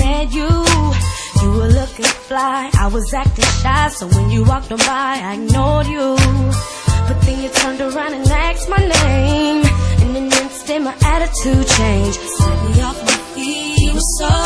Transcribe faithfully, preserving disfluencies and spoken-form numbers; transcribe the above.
met you, you were looking fly. I was acting shy, so when you walked on by, I ignored you. But then you turned around and asked my name. In an instant, my attitude changed. Set me off my feet. You were so